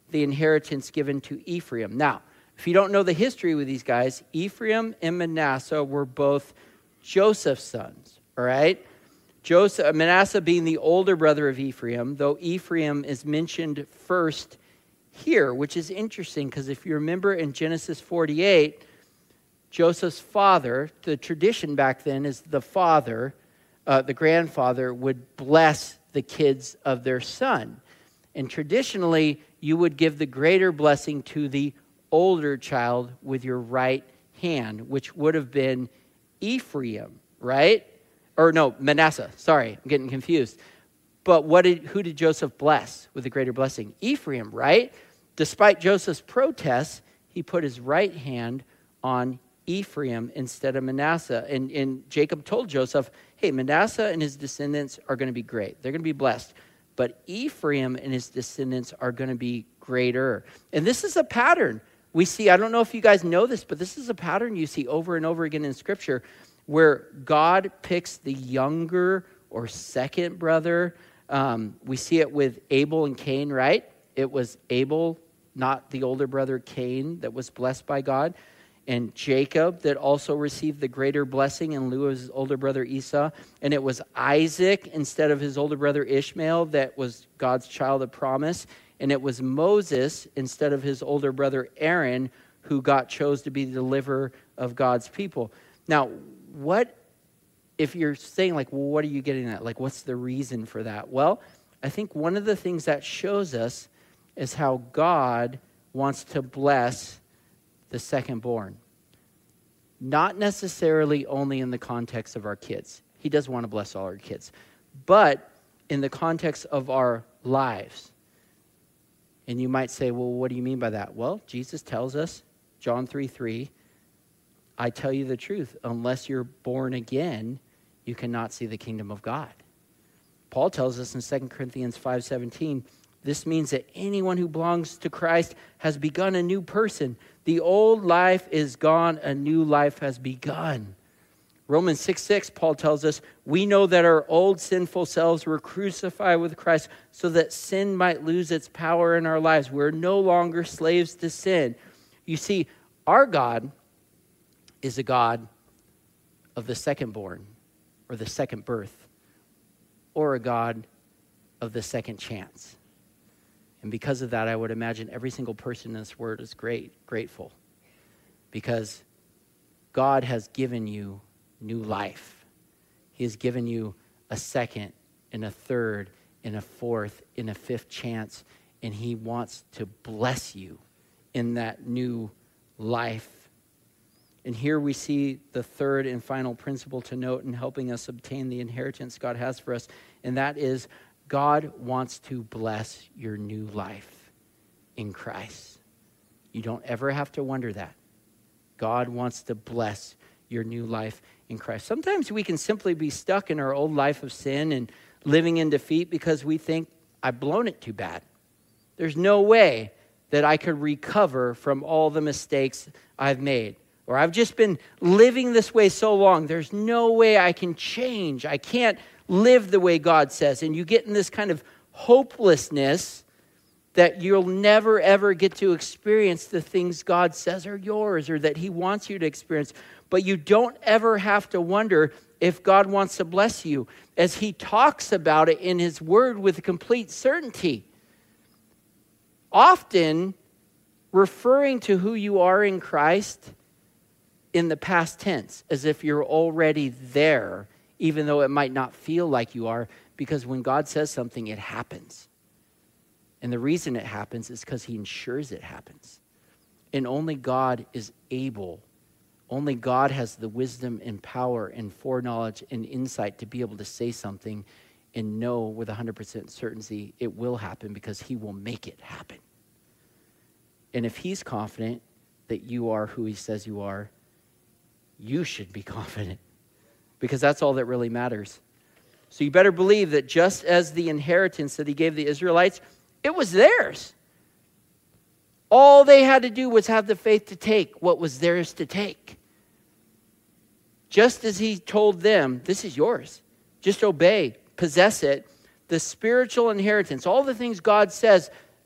the inheritance given to Ephraim. Now, if you don't know the history with these guys, Ephraim and Manasseh were both Joseph's sons, all right? Manasseh being the older brother of Ephraim, though Ephraim is mentioned first here, which is interesting because if you remember in Genesis 48, Joseph's father, the tradition back then is the father, the grandfather would bless the kids of their son. And traditionally, you would give the greater blessing to the older child with your right hand, which would have been Ephraim, right? Or no, Manasseh. Sorry, I'm getting confused. But who did Joseph bless with the greater blessing? Ephraim, right? Despite Joseph's protests, he put his right hand on Ephraim instead of Manasseh. And Jacob told Joseph, hey, Manasseh and his descendants are going to be great. They're going to be blessed. But Ephraim and his descendants are going to be greater. And this is a pattern we see. I don't know if you guys know this, but this is a pattern you see over and over again in Scripture where God picks the younger or second brother. We see it with Abel and Cain, right? It was Abel, not the older brother Cain, that was blessed by God. And Jacob that also received the greater blessing in lieu of his older brother Esau. And it was Isaac instead of his older brother Ishmael that was God's child of promise. And it was Moses instead of his older brother Aaron who chose to be the deliverer of God's people. Now, what if you're saying like, well, what are you getting at? Like, what's the reason for that? Well, I think one of the things that shows us is how God wants to bless the second born. Not necessarily only in the context of our kids. He does want to bless all our kids. But in the context of our lives. And you might say, well, what do you mean by that? Well, Jesus tells us, John 3:3, I tell you the truth, unless you're born again, you cannot see the kingdom of God. Paul tells us in 2 Corinthians 5:17, this means that anyone who belongs to Christ has begun a new person. The old life is gone, a new life has begun. Romans 6:6, Paul tells us, we know that our old sinful selves were crucified with Christ so that sin might lose its power in our lives. We're no longer slaves to sin. You see, our God is a God of the second born or the second birth or a God of the second chance. And because of that, I would imagine every single person in this world is grateful because God has given you new life. He has given you a second and a third and a fourth and a fifth chance, and he wants to bless you in that new life. And here we see the third and final principle to note in helping us obtain the inheritance God has for us, and that is God wants to bless your new life in Christ. You don't ever have to wonder that. God wants to bless your new life in Christ. Sometimes we can simply be stuck in our old life of sin and living in defeat because we think, I've blown it too bad. There's no way that I could recover from all the mistakes I've made. Or I've just been living this way so long. There's no way I can change. I can't live the way God says. And you get in this kind of hopelessness that you'll never, ever get to experience the things God says are yours or that he wants you to experience. But you don't ever have to wonder if God wants to bless you, as he talks about it in his word with complete certainty. Often referring to who you are in Christ in the past tense, as if you're already there, even though it might not feel like you are, because when God says something, it happens. And the reason it happens is because he ensures it happens. And only God is able, only God has the wisdom and power and foreknowledge and insight to be able to say something and know with 100% certainty it will happen because he will make it happen. And if he's confident that you are who he says you are, you should be confident because that's all that really matters. So you better believe that just as the inheritance that he gave the Israelites, it was theirs. All they had to do was have the faith to take what was theirs to take. Just as he told them, this is yours. Just obey, possess it. The spiritual inheritance, all the things God says that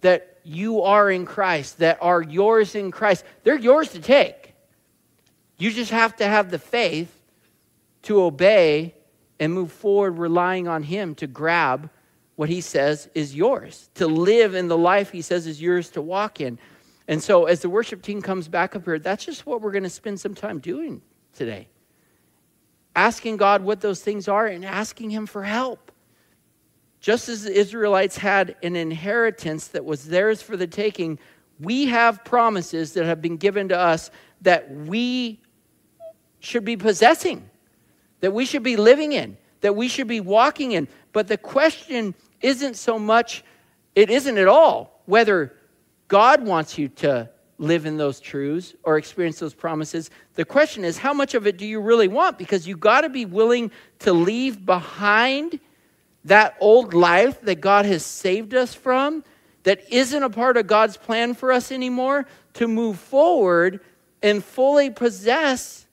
you are in Christ, that are yours in Christ, they're yours to take. You just have to have the faith to obey and move forward relying on him to grab what he says is yours, to live in the life he says is yours to walk in. And so as the worship team comes back up here, that's just what we're going to spend some time doing today. Asking God what those things are and asking him for help. Just as the Israelites had an inheritance that was theirs for the taking, we have promises that have been given to us that we should be possessing, that we should be living in, that we should be walking in. But the question isn't so much, it isn't at all, whether God wants you to live in those truths or experience those promises. The question is, how much of it do you really want? Because you got to be willing to leave behind that old life that God has saved us from, that isn't a part of God's plan for us anymore, to move forward and fully possess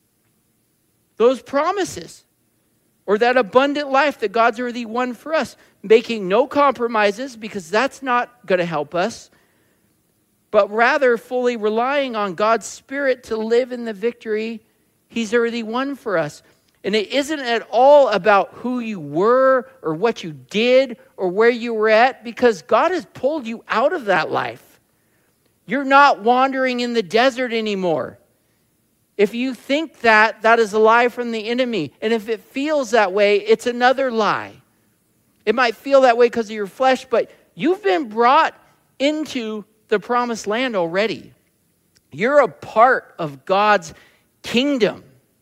those promises, or that abundant life that God's already won for us, making no compromises, because that's not going to help us, but rather fully relying on God's Spirit to live in the victory he's already won for us. And it isn't at all about who you were or what you did or where you were at, because God has pulled you out of that life. You're not wandering in the desert anymore. If you think that, that is a lie from the enemy. And if it feels that way, it's another lie. It might feel that way because of your flesh, but you've been brought into the promised land already. You're a part of God's kingdom.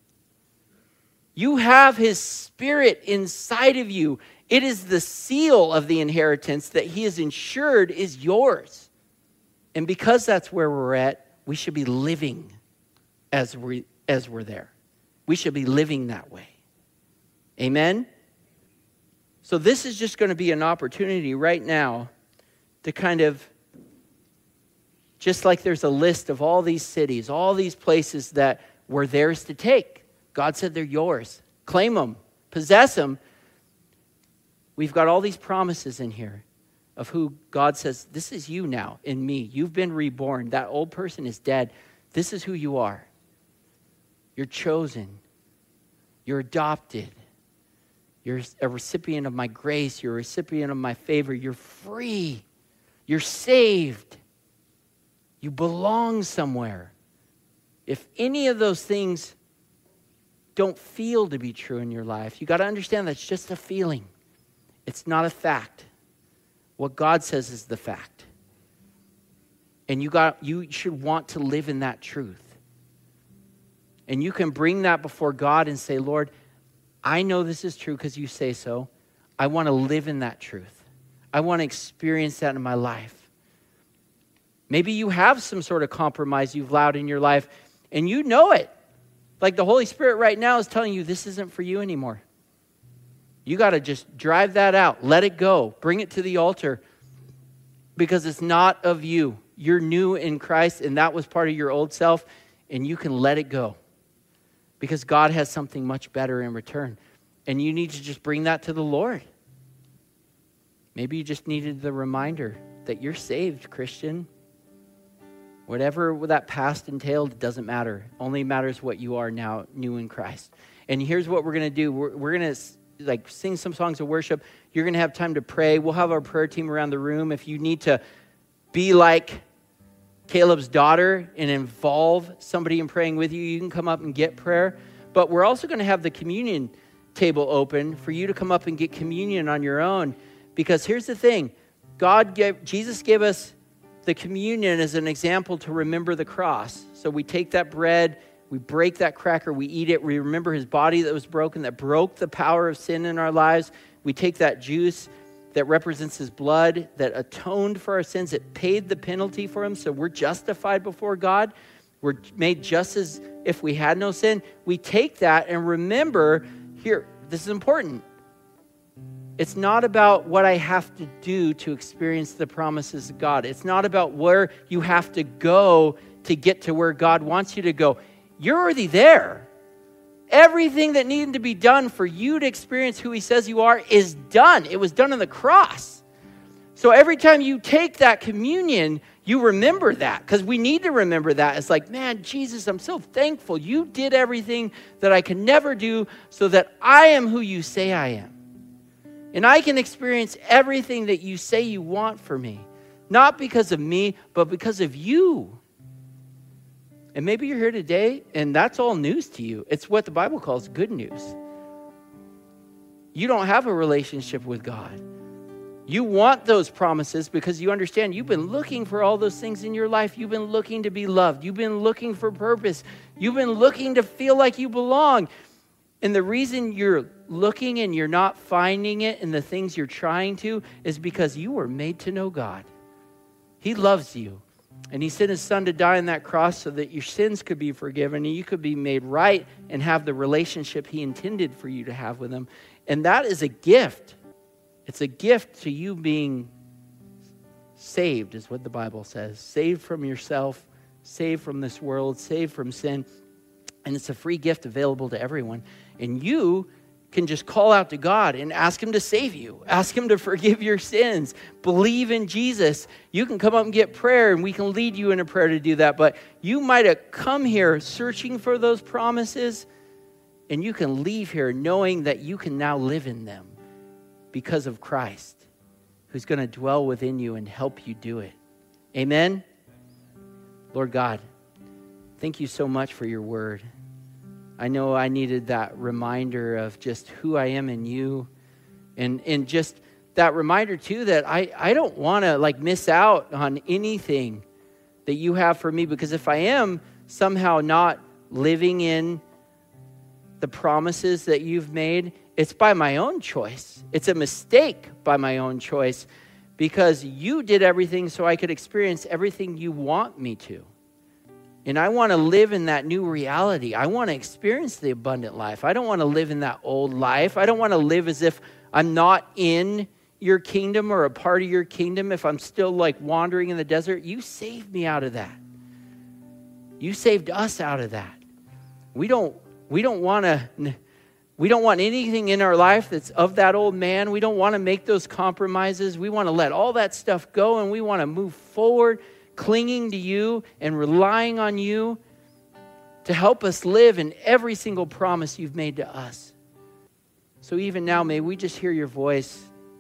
You have his Spirit inside of you. It is the seal of the inheritance that he has ensured is yours. And because that's where we're at, we should be living as we're there. We should be living that way. Amen? So this is just going to be an opportunity right now to kind of, just like there's a list of all these cities, all these places that were theirs to take. God said they're yours. Claim them. Possess them. We've got all these promises in here of who God says, this is you now in me. You've been reborn. That old person is dead. This is who you are. You're chosen. You're adopted. You're a recipient of my grace. You're a recipient of my favor. You're free. You're saved. You belong somewhere. If any of those things don't feel to be true in your life, you got to understand that's just a feeling. It's not a fact. What God says is the fact. And you should want to live in that truth. And you can bring that before God and say, Lord, I know this is true because you say so. I want to live in that truth. I want to experience that in my life. Maybe you have some sort of compromise you've allowed in your life and you know it. Like the Holy Spirit right now is telling you this isn't for you anymore. You got to just drive that out. Let it go. Bring it to the altar because it's not of you. You're new in Christ and that was part of your old self and you can let it go because God has something much better in return. And you need to just bring that to the Lord. Maybe you just needed the reminder that you're saved, Christian. Whatever that past entailed, it doesn't matter. Only matters what you are now, new in Christ. And here's what we're going to do. We're going to sing some songs of worship. You're going to have time to pray. We'll have our prayer team around the room. If you need to be like Caleb's daughter and involve somebody in praying with you, you can come up and get prayer. But we're also going to have the communion table open for you to come up and get communion on your own. Because here's the thing. Jesus gave us the communion as an example to remember the cross. So we take that bread, we break that cracker, we eat it, we remember his body that was broken, that broke the power of sin in our lives. We take that juice that represents his blood, that atoned for our sins, it paid the penalty for him, so we're justified before God. We're made just as if we had no sin. We take that and remember, here, this is important. It's not about what I have to do to experience the promises of God. It's not about where you have to go to get to where God wants you to go. You're already there. Everything that needed to be done for you to experience who he says you are is done. It was done on the cross. So every time you take that communion, you remember that, because we need to remember that. It's like, man, Jesus, I'm so thankful. You did everything that I could never do so that I am who you say I am. And I can experience everything that you say you want for me. Not because of me, but because of you. And maybe you're here today and that's all news to you. It's what the Bible calls good news. You don't have a relationship with God. You want those promises because you understand you've been looking for all those things in your life. You've been looking to be loved. You've been looking for purpose. You've been looking to feel like you belong. And the reason you're looking and you're not finding it in the things you're trying to is because you were made to know God. He loves you. And he sent his son to die on that cross so that your sins could be forgiven and you could be made right and have the relationship he intended for you to have with him. And that is a gift. It's a gift to you being saved, is what the Bible says. Saved from yourself, saved from this world, saved from sin. And it's a free gift available to everyone. And you can just call out to God and ask him to save you. Ask him to forgive your sins. Believe in Jesus. You can come up and get prayer, and we can lead you in a prayer to do that. But you might have come here searching for those promises, and you can leave here knowing that you can now live in them because of Christ, who's going to dwell within you and help you do it. Amen? Lord God, thank you so much for your word. I know I needed that reminder of just who I am in you, and just that reminder too that I don't want to miss out on anything that you have for me, because if I am somehow not living in the promises that you've made, it's by my own choice. It's a mistake by my own choice, because you did everything so I could experience everything you want me to. And I want to live in that new reality. I want to experience the abundant life. I don't want to live in that old life. I don't want to live as if I'm not in your kingdom or a part of your kingdom, if I'm still wandering in the desert. You saved me out of that. You saved us out of that. We don't want anything in our life that's of that old man. We don't want to make those compromises. We want to let all that stuff go, and we want to move forward, clinging to you and relying on you to help us live in every single promise you've made to us. So even now, may we just hear your voice.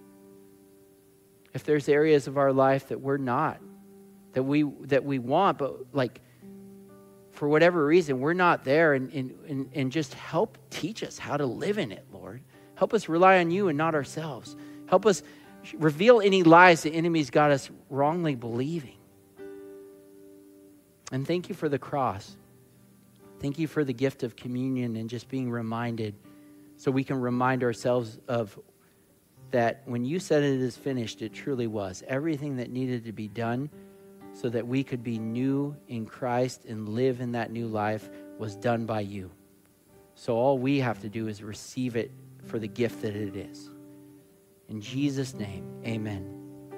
If there's areas of our life that we're not, that we want, but for whatever reason, we're not there, and just help teach us how to live in it, Lord. Help us rely on you and not ourselves. Help us reveal any lies the enemy's got us wrongly believing. And thank you for the cross. Thank you for the gift of communion and just being reminded, so we can remind ourselves of that when you said it is finished, it truly was. Everything that needed to be done so that we could be new in Christ and live in that new life was done by you. So all we have to do is receive it for the gift that it is. In Jesus' name, amen.